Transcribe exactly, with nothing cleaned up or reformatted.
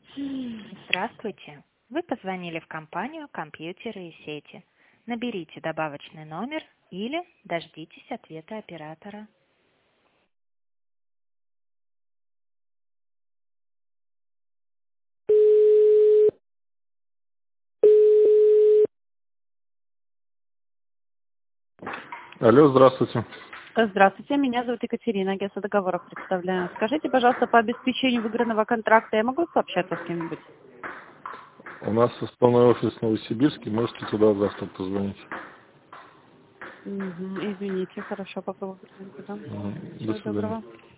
Здравствуйте. Вы позвонили в компанию «Компьютеры и сети». Наберите добавочный номер или дождитесь ответа оператора. Алло, здравствуйте. Здравствуйте, меня зовут Екатерина, агентство договоров представляю. Скажите, пожалуйста, по обеспечению выигранного контракта я могу пообщаться с кем-нибудь? У нас основной офис в Новосибирске, можете туда завтра позвонить. Угу, извините, хорошо, попробую позвонить туда. Мгм. До Всего свидания. доброго.